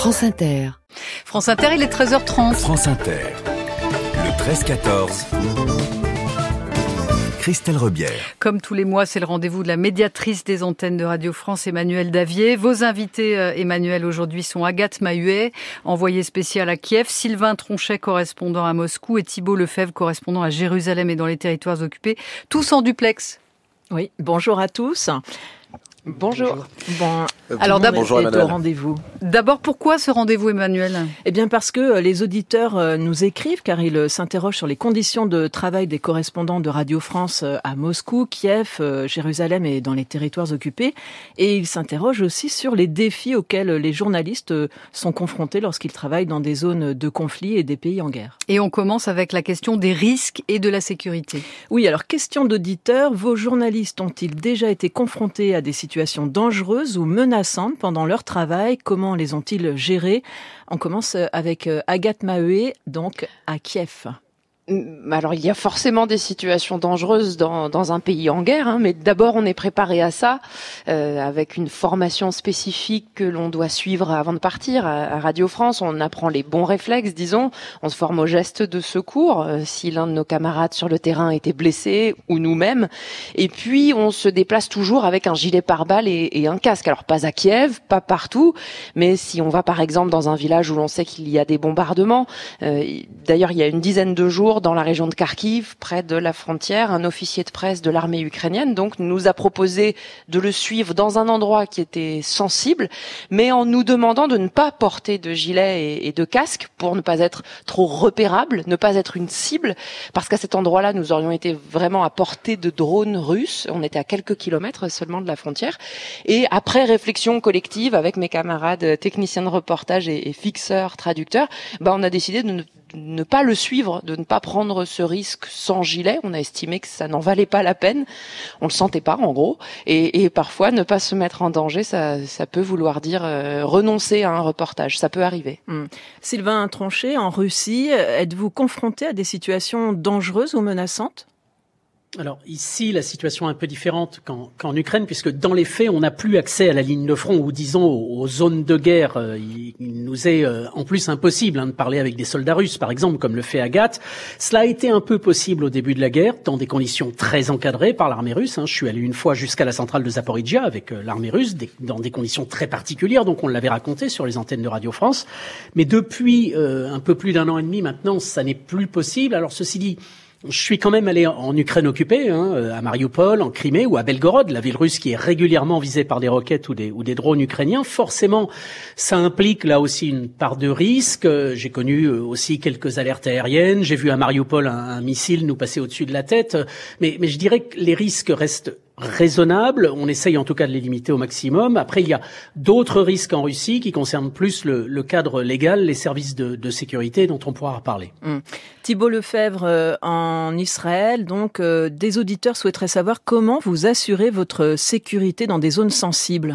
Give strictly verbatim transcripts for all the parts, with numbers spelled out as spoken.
France Inter. France Inter, il est treize heures trente. France Inter, le treize quatorze. Christelle Rebière. Comme tous les mois, c'est le rendez-vous de la médiatrice des antennes de Radio France, Emmanuelle Davier. Vos invités, euh, Emmanuelle, aujourd'hui sont Agathe Mahuet, envoyée spéciale à Kiev, Sylvain Tronchet, correspondant à Moscou, et Thibault Lefebvre, correspondant à Jérusalem et dans les territoires occupés, tous en duplex. Oui, bonjour à tous. Bonjour. Bon, alors d'abord, bonjour est au rendez-vous. D'abord, pourquoi ce rendez-vous, Emmanuel ? Eh bien, parce que les auditeurs nous écrivent, car ils s'interrogent sur les conditions de travail des correspondants de Radio France à Moscou, Kiev, Jérusalem et dans les territoires occupés. Et ils s'interrogent aussi sur les défis auxquels les journalistes sont confrontés lorsqu'ils travaillent dans des zones de conflit et des pays en guerre. Et on commence avec la question des risques et de la sécurité. Oui, alors question d'auditeurs, vos journalistes ont-ils déjà été confrontés à des situations situations dangereuses ou menaçantes pendant leur travail? Comment les ont-ils gérées? On commence avec Agathe Mahuet, donc à Kiev. Alors, il y a forcément des situations dangereuses dans, dans un pays en guerre, hein, mais d'abord, on est préparé à ça, euh, avec une formation spécifique que l'on doit suivre avant de partir. À, à Radio France, on apprend les bons réflexes, disons. On se forme aux gestes de secours, euh, si l'un de nos camarades sur le terrain était blessé, ou nous-mêmes. Et puis, on se déplace toujours avec un gilet pare-balles et, et un casque. Alors, pas à Kiev, pas partout, mais si on va, par exemple, dans un village où l'on sait qu'il y a des bombardements, euh, d'ailleurs, il y a une dizaine de jours, dans la région de Kharkiv, près de la frontière, un officier de presse de l'armée ukrainienne donc nous a proposé de le suivre dans un endroit qui était sensible, mais en nous demandant de ne pas porter de gilet et, et de casque pour ne pas être trop repérable, ne pas être une cible, parce qu'à cet endroit-là, nous aurions été vraiment à portée de drones russes. On était à quelques kilomètres seulement de la frontière. Et après réflexion collective avec mes camarades techniciens de reportage et, et fixeurs, traducteurs, bah on a décidé de ne ne pas le suivre, de ne pas prendre ce risque sans gilet. On a estimé que ça n'en valait pas la peine. On le sentait pas, en gros. Et, et parfois, ne pas se mettre en danger, ça, ça peut vouloir dire euh, renoncer à un reportage. Ça peut arriver. Mmh. Sylvain Tronchet, en Russie, êtes-vous confronté à des situations dangereuses ou menaçantes ? Alors ici, la situation est un peu différente qu'en, qu'en Ukraine, puisque dans les faits, on n'a plus accès à la ligne de front, ou disons aux, aux zones de guerre. Euh, il, il nous est euh, en plus impossible hein, de parler avec des soldats russes, par exemple, comme le fait Agathe. Cela a été un peu possible au début de la guerre, dans des conditions très encadrées par l'armée russe. Hein. Je suis allé une fois jusqu'à la centrale de Zaporijia avec euh, l'armée russe, des, dans des conditions très particulières, donc on l'avait raconté sur les antennes de Radio France. Mais depuis euh, un peu plus d'un an et demi maintenant, ça n'est plus possible. Alors ceci dit, je suis quand même allé en Ukraine occupée, hein, à Mariupol, en Crimée ou à Belgorod, la ville russe qui est régulièrement visée par des roquettes ou des, ou des drones ukrainiens. Forcément, ça implique là aussi une part de risque. J'ai connu aussi quelques alertes aériennes. J'ai vu à Mariupol un, un missile nous passer au-dessus de la tête. Mais, mais je dirais que les risques restent raisonnable. On essaye en tout cas de les limiter au maximum. Après, il y a d'autres risques en Russie qui concernent plus le, le cadre légal, les services de, de sécurité dont on pourra reparler. Mmh. Thibault Lefebvre, euh, en Israël, donc euh, des auditeurs souhaiteraient savoir comment vous assurez votre sécurité dans des zones sensibles.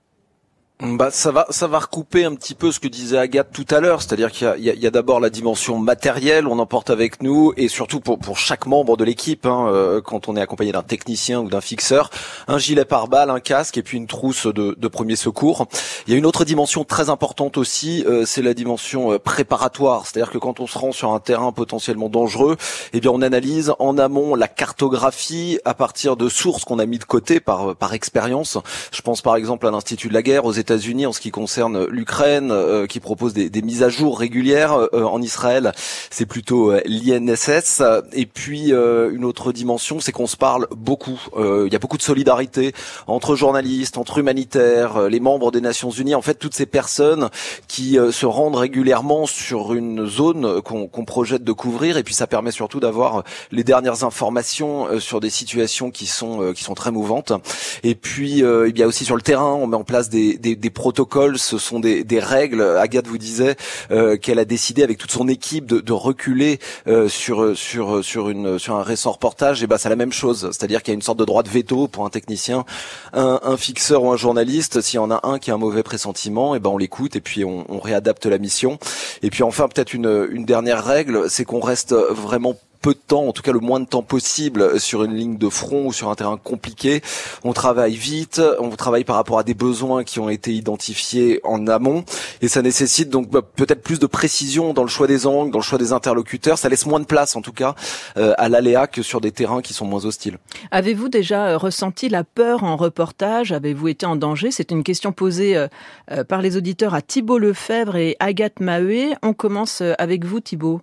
Bah ça va ça va recouper un petit peu ce que disait Agathe tout à l'heure, c'est-à-dire qu'il y a, il y a, il y a d'abord la dimension matérielle, on emporte avec nous, et surtout pour pour chaque membre de l'équipe, hein, euh, quand on est accompagné d'un technicien ou d'un fixeur, un gilet pare-balles, un casque et puis une trousse de, de premier secours. Il y a une autre dimension très importante aussi, euh, c'est la dimension euh, préparatoire, c'est-à-dire que quand on se rend sur un terrain potentiellement dangereux, eh bien on analyse en amont la cartographie à partir de sources qu'on a mis de côté par par expérience. Je pense par exemple à l'Institut de la guerre aux États États-Unis en ce qui concerne l'Ukraine, euh, qui propose des, des mises à jour régulières. Euh, en Israël, c'est plutôt euh, l'I N S S. Et puis euh, une autre dimension, c'est qu'on se parle beaucoup. Euh, il y a beaucoup de solidarité entre journalistes, entre humanitaires, euh, les membres des Nations Unies. En fait, toutes ces personnes qui euh, se rendent régulièrement sur une zone qu'on, qu'on projette de couvrir. Et puis ça permet surtout d'avoir les dernières informations euh, sur des situations qui sont euh, qui sont très mouvantes. Et puis euh, il y a aussi sur le terrain, on met en place des, des des protocoles, ce sont des, des règles. Agathe vous disait euh, qu'elle a décidé avec toute son équipe de, de reculer euh, sur sur sur une sur un récent reportage. Et ben c'est la même chose, c'est-à-dire qu'il y a une sorte de droit de veto pour un technicien, un, un fixeur ou un journaliste. S'il y en a un qui a un mauvais pressentiment, et ben on l'écoute et puis on, on réadapte la mission. Et puis enfin peut-être une une dernière règle, c'est qu'on reste vraiment peu de temps, en tout cas le moins de temps possible sur une ligne de front ou sur un terrain compliqué. On travaille vite, on travaille par rapport à des besoins qui ont été identifiés en amont et ça nécessite donc bah, peut-être plus de précision dans le choix des angles, dans le choix des interlocuteurs. Ça laisse moins de place en tout cas euh, à l'aléa que sur des terrains qui sont moins hostiles. Avez-vous déjà ressenti la peur en reportage ? Avez-vous été en danger ? C'est une question posée euh, euh, par les auditeurs à Thibault Lefebvre et Agathe Maheuet. On commence avec vous Thibault.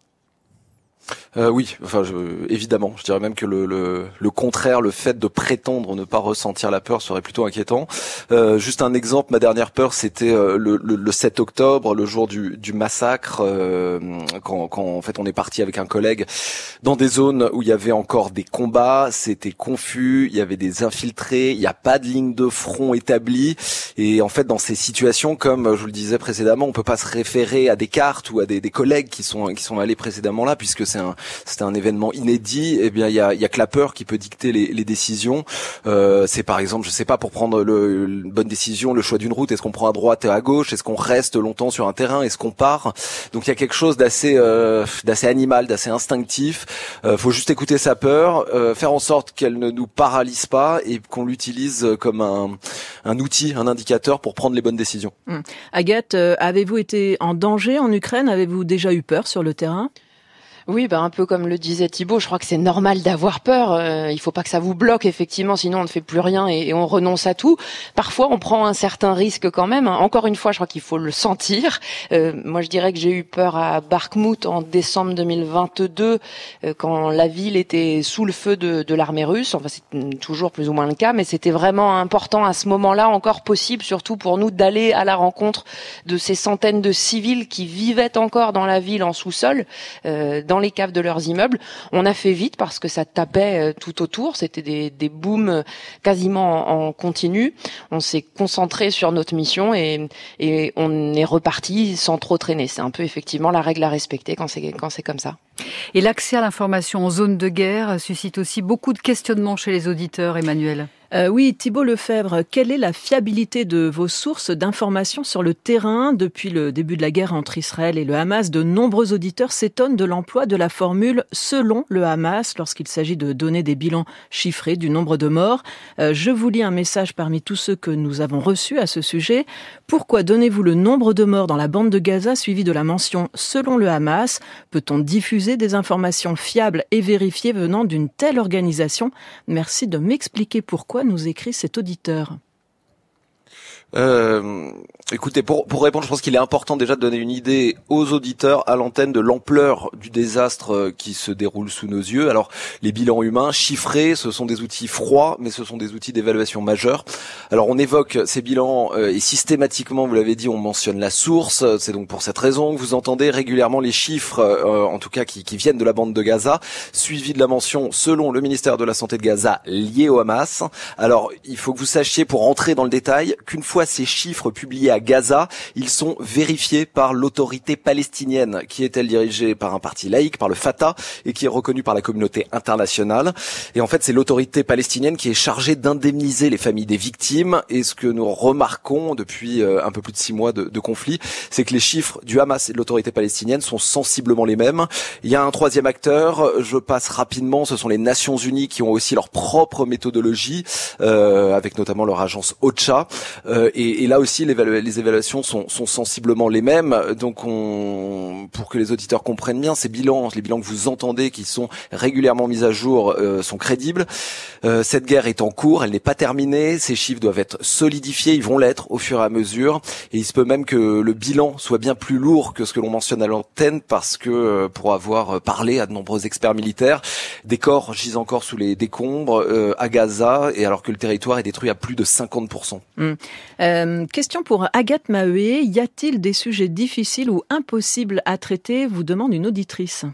Euh, oui, enfin je, évidemment, je dirais même que le, le, le contraire, le fait de prétendre ne pas ressentir la peur serait plutôt inquiétant. Euh, juste un exemple, ma dernière peur, c'était euh, le, le, le sept octobre, le jour du, du massacre, euh, quand, quand en fait on est parti avec un collègue dans des zones où il y avait encore des combats, c'était confus, il y avait des infiltrés, il n'y a pas de ligne de front établie, et en fait dans ces situations, comme je vous le disais précédemment, on peut pas se référer à des cartes ou à des, des collègues qui sont qui sont allés précédemment là, puisque c'est un c'était un événement inédit. Eh bien, il y a, il y a que la peur qui peut dicter les, les décisions. Euh, c'est par exemple, je sais pas, pour prendre le, une bonne décision, le choix d'une route. Est-ce qu'on prend à droite et à gauche? Est-ce qu'on reste longtemps sur un terrain? Est-ce qu'on part? Donc il y a quelque chose d'assez, euh, d'assez animal, d'assez instinctif. Euh, faut juste écouter sa peur, euh, faire en sorte qu'elle ne nous paralyse pas et qu'on l'utilise comme un, un outil, un indicateur pour prendre les bonnes décisions. Hum. Agathe, euh, avez-vous été en danger en Ukraine? Avez-vous déjà eu peur sur le terrain? Oui, ben un peu comme le disait Thibault, je crois que c'est normal d'avoir peur. Euh, il faut pas que ça vous bloque, effectivement, sinon on ne fait plus rien et, et on renonce à tout. Parfois, on prend un certain risque quand même. Encore une fois, je crois qu'il faut le sentir. Euh, moi, je dirais que j'ai eu peur à Bakhmout en décembre deux mille vingt-deux, euh, quand la ville était sous le feu de, de l'armée russe. Enfin, c'est toujours plus ou moins le cas, mais c'était vraiment important à ce moment-là, encore possible, surtout pour nous, d'aller à la rencontre de ces centaines de civils qui vivaient encore dans la ville en sous-sol, euh, dans dans les caves de leurs immeubles. On a fait vite parce que ça tapait tout autour. C'était des, des booms quasiment en, en continu. On s'est concentré sur notre mission et, et on est reparti sans trop traîner. C'est un peu effectivement la règle à respecter quand c'est, quand c'est comme ça. Et l'accès à l'information en zone de guerre suscite aussi beaucoup de questionnements chez les auditeurs, Emmanuel. Euh, oui, Thibault Lefebvre, quelle est la fiabilité de vos sources d'informations sur le terrain? Depuis le début de la guerre entre Israël et le Hamas, de nombreux auditeurs s'étonnent de l'emploi de la formule « selon le Hamas » lorsqu'il s'agit de donner des bilans chiffrés du nombre de morts. Euh, je vous lis un message parmi tous ceux que nous avons reçus à ce sujet. Pourquoi donnez-vous le nombre de morts dans la bande de Gaza suivi de la mention « selon le Hamas » ? Peut-on diffuser des informations fiables et vérifiées venant d'une telle organisation? Merci de m'expliquer pourquoi, nous écrit cet auditeur. Euh, écoutez, pour, pour répondre, je pense qu'il est important déjà de donner une idée aux auditeurs à l'antenne de l'ampleur du désastre qui se déroule sous nos yeux. Alors, les bilans humains chiffrés, ce sont des outils froids, mais ce sont des outils d'évaluation majeurs. Alors, on évoque ces bilans euh, et systématiquement, vous l'avez dit, on mentionne la source. C'est donc pour cette raison que vous entendez régulièrement les chiffres, euh, en tout cas qui, qui viennent de la bande de Gaza, suivis de la mention selon le ministère de la Santé de Gaza lié au Hamas. Alors, il faut que vous sachiez, pour entrer dans le détail, qu'une fois ces chiffres publiés à Gaza, ils sont vérifiés par l'autorité palestinienne, qui est-elle dirigée par un parti laïque, par le Fatah, et qui est reconnue par la communauté internationale. Et en fait, c'est l'autorité palestinienne qui est chargée d'indemniser les familles des victimes. Et ce que nous remarquons depuis un peu plus de six mois de, de conflit, c'est que les chiffres du Hamas et de l'autorité palestinienne sont sensiblement les mêmes. Il y a un troisième acteur, je passe rapidement, ce sont les Nations Unies qui ont aussi leur propre méthodologie, euh, avec notamment leur agence OCHA. Euh, Et, et là aussi, l'évalu- les évaluations sont, sont sensiblement les mêmes. Donc, on, pour que les auditeurs comprennent bien, ces bilans, les bilans que vous entendez, qui sont régulièrement mis à jour, euh, sont crédibles. Euh, cette guerre est en cours, elle n'est pas terminée. Ces chiffres doivent être solidifiés, ils vont l'être au fur et à mesure. Et il se peut même que le bilan soit bien plus lourd que ce que l'on mentionne à l'antenne, parce que euh, pour avoir parlé à de nombreux experts militaires, des corps gisent encore sous les décombres euh, à Gaza, et alors que le territoire est détruit à plus de cinquante pour cent. Mmh. Euh, question pour Agathe Maheuet. Y a-t-il des sujets difficiles ou impossibles à traiter, vous demande une auditrice.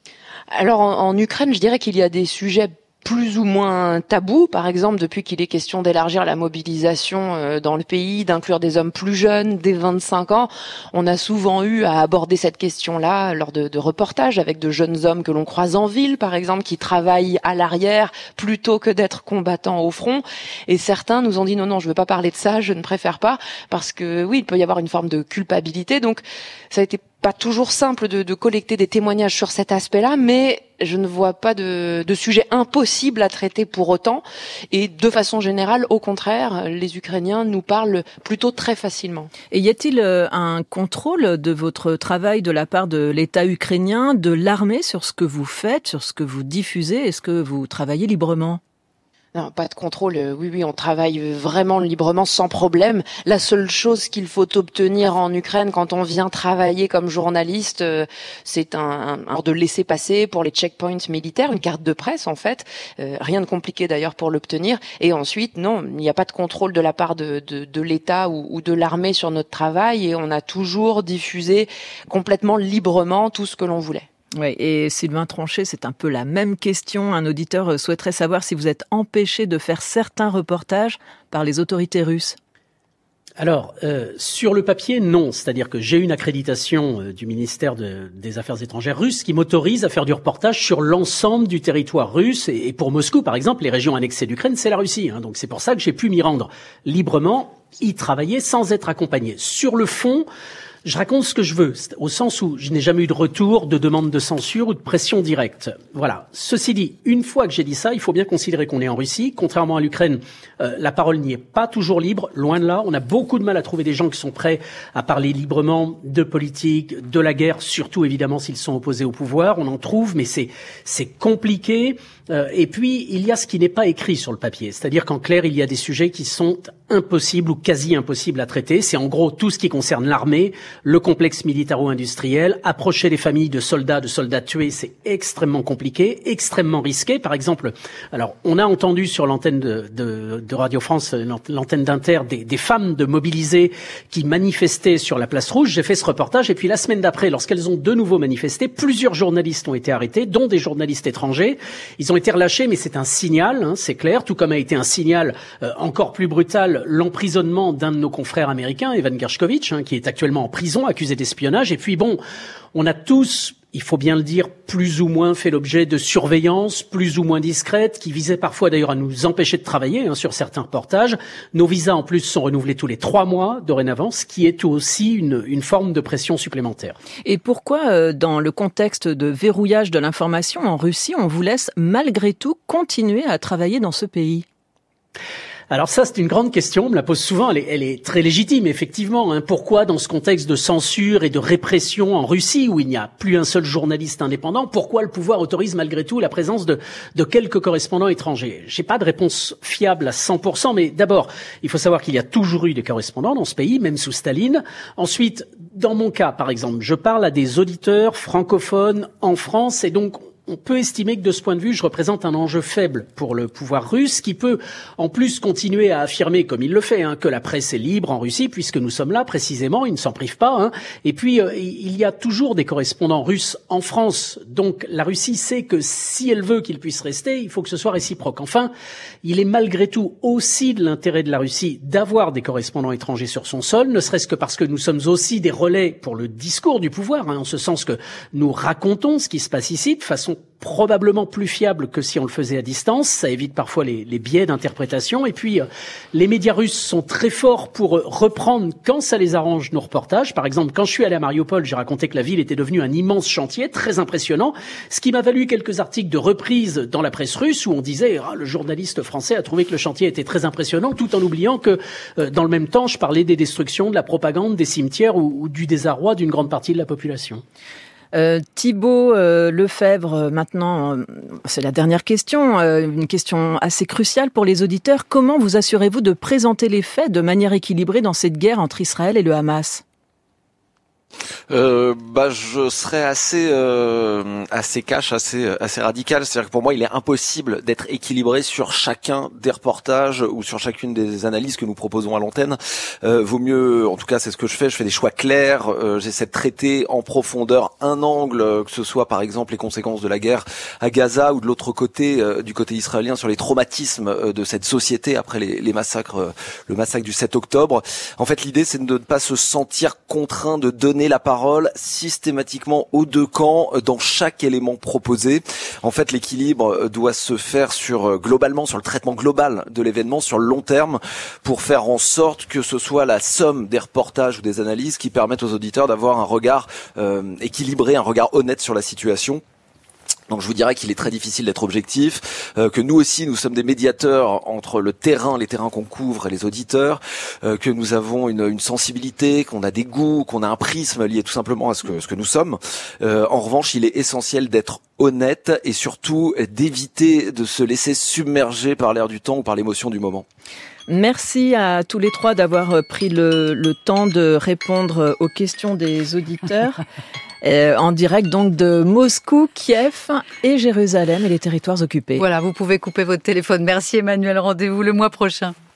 Alors en, en Ukraine, je dirais qu'il y a des sujets plus ou moins tabou, par exemple, depuis qu'il est question d'élargir la mobilisation euh, dans le pays, d'inclure des hommes plus jeunes, dès vingt-cinq ans. On a souvent eu à aborder cette question-là lors de, de reportages avec de jeunes hommes que l'on croise en ville, par exemple, qui travaillent à l'arrière plutôt que d'être combattants au front. Et certains nous ont dit non, non, je ne veux pas parler de ça, je ne préfère pas, parce que oui, il peut y avoir une forme de culpabilité. Donc, ça a été pas toujours simple de, de collecter des témoignages sur cet aspect-là, mais je ne vois pas de, de sujet impossible à traiter pour autant. Et de façon générale, au contraire, les Ukrainiens nous parlent plutôt très facilement. Et y a-t-il un contrôle de votre travail de la part de l'État ukrainien, de l'armée, sur ce que vous faites, sur ce que vous diffusez? Est-ce que vous travaillez librement? Non, pas de contrôle. Oui, oui, on travaille vraiment librement, sans problème. La seule chose qu'il faut obtenir en Ukraine quand on vient travailler comme journaliste, c'est un, un, un de laisser-passer pour les checkpoints militaires, une carte de presse en fait. Euh, rien de compliqué d'ailleurs pour l'obtenir. Et ensuite, non, il n'y a pas de contrôle de la part de, de, de l'État ou, ou de l'armée sur notre travail, et on a toujours diffusé complètement librement tout ce que l'on voulait. Oui, et Sylvain Tronchet, c'est un peu la même question. Un auditeur souhaiterait savoir si vous êtes empêché de faire certains reportages par les autorités russes. Alors, euh, sur le papier, non. C'est-à-dire que j'ai une accréditation euh, du ministère de, des Affaires étrangères russe qui m'autorise à faire du reportage sur l'ensemble du territoire russe. Et, et pour Moscou, par exemple, les régions annexées d'Ukraine, c'est la Russie. Hein, donc c'est pour ça que j'ai pu m'y rendre librement, y travailler sans être accompagné. Sur le fond, je raconte ce que je veux, au sens où je n'ai jamais eu de retour, de demande de censure ou de pression directe. Voilà. Ceci dit, une fois que j'ai dit ça, il faut bien considérer qu'on est en Russie. Contrairement à l'Ukraine, euh, la parole n'y est pas toujours libre, loin de là. On a beaucoup de mal à trouver des gens qui sont prêts à parler librement de politique, de la guerre, surtout évidemment s'ils sont opposés au pouvoir. On en trouve, mais c'est c'est compliqué. Euh, et puis, il y a ce qui n'est pas écrit sur le papier. C'est-à-dire qu'en clair, il y a des sujets qui sont impossibles ou quasi impossibles à traiter. C'est en gros tout ce qui concerne l'armée, le complexe militaro-industriel. Approcher les familles de soldats, de soldats tués, c'est extrêmement compliqué, extrêmement risqué. Par exemple, alors on a entendu sur l'antenne de, de, de Radio France, l'antenne d'Inter, des, des femmes de mobilisées qui manifestaient sur la place rouge. J'ai fait ce reportage et puis la semaine d'après, lorsqu'elles ont de nouveau manifesté, plusieurs journalistes ont été arrêtés, dont des journalistes étrangers. Ils ont été relâchés, mais c'est un signal, hein, c'est clair, tout comme a été un signal euh, encore plus brutal l'emprisonnement d'un de nos confrères américains, Evan Gershkovich, hein, qui est actuellement en prison, accusé d'espionnage. Et puis bon, on a tous, il faut bien le dire, plus ou moins fait l'objet de surveillance, plus ou moins discrète, qui visait parfois d'ailleurs à nous empêcher de travailler hein, sur certains reportages. Nos visas en plus sont renouvelés tous les trois mois dorénavant, ce qui est aussi une, une forme de pression supplémentaire. Et pourquoi, euh, dans le contexte de verrouillage de l'information en Russie, on vous laisse malgré tout continuer à travailler dans ce pays ? Alors ça, c'est une grande question, on me la pose souvent, elle est, elle est très légitime, effectivement. Hein. Pourquoi, dans ce contexte de censure et de répression en Russie, où il n'y a plus un seul journaliste indépendant, pourquoi le pouvoir autorise malgré tout la présence de, de quelques correspondants étrangers ? J'ai pas de réponse fiable à cent pour cent, mais d'abord, il faut savoir qu'il y a toujours eu des correspondants dans ce pays, même sous Staline. Ensuite, dans mon cas, par exemple, je parle à des auditeurs francophones en France, et donc on peut estimer que de ce point de vue, je représente un enjeu faible pour le pouvoir russe qui peut en plus continuer à affirmer, comme il le fait, hein, que la presse est libre en Russie puisque nous sommes là précisément, il ne s'en prive pas. Hein. Et puis, euh, il y a toujours des correspondants russes en France. Donc la Russie sait que si elle veut qu'ils puissent rester, il faut que ce soit réciproque. Enfin, il est malgré tout aussi de l'intérêt de la Russie d'avoir des correspondants étrangers sur son sol, ne serait-ce que parce que nous sommes aussi des relais pour le discours du pouvoir, hein, en ce sens que nous racontons ce qui se passe ici de façon probablement plus fiable que si on le faisait à distance. Ça évite parfois les, les biais d'interprétation. Et puis, euh, les médias russes sont très forts pour euh, reprendre quand ça les arrange nos reportages. Par exemple, quand je suis allé à Mariupol, j'ai raconté que la ville était devenue un immense chantier, très impressionnant, ce qui m'a valu quelques articles de reprise dans la presse russe où on disait ah, le journaliste français a trouvé que le chantier était très impressionnant, tout en oubliant que, euh, dans le même temps, je parlais des destructions, de la propagande, des cimetières ou, ou du désarroi d'une grande partie de la population. Euh, Thibault euh, Lefebvre, maintenant, euh, c'est la dernière question, euh, une question assez cruciale pour les auditeurs. Comment vous assurez-vous de présenter les faits de manière équilibrée dans cette guerre entre Israël et le Hamas ? Euh, bah, je serais assez, euh, assez cash, assez, assez radical. C'est-à-dire que pour moi, il est impossible d'être équilibré sur chacun des reportages ou sur chacune des analyses que nous proposons à l'antenne. Euh, vaut mieux, en tout cas, c'est ce que je fais. Je fais des choix clairs. Euh, j'essaie de traiter en profondeur un angle, que ce soit par exemple les conséquences de la guerre à Gaza ou de l'autre côté, euh, du côté israélien, sur les traumatismes euh, de cette société après les, les massacres, euh, le massacre du sept octobre. En fait, l'idée, c'est de ne pas se sentir contraint de donner la parole parole systématiquement aux deux camps dans chaque élément proposé. En fait, l'équilibre doit se faire sur globalement sur le traitement global de l'événement sur le long terme pour faire en sorte que ce soit la somme des reportages ou des analyses qui permettent aux auditeurs d'avoir un regard euh, équilibré, un regard honnête sur la situation. Donc je vous dirais qu'il est très difficile d'être objectif, euh, que nous aussi nous sommes des médiateurs entre le terrain, les terrains qu'on couvre et les auditeurs, euh, que nous avons une, une sensibilité, qu'on a des goûts, qu'on a un prisme lié tout simplement à ce que, ce que nous sommes. Euh, en revanche, il est essentiel d'être honnête et surtout d'éviter de se laisser submerger par l'air du temps ou par l'émotion du moment. Merci à tous les trois d'avoir pris le, le temps de répondre aux questions des auditeurs. Euh, en direct donc de Moscou, Kiev et Jérusalem et les territoires occupés. Voilà, vous pouvez couper votre téléphone. Merci Emmanuel, rendez-vous le mois prochain.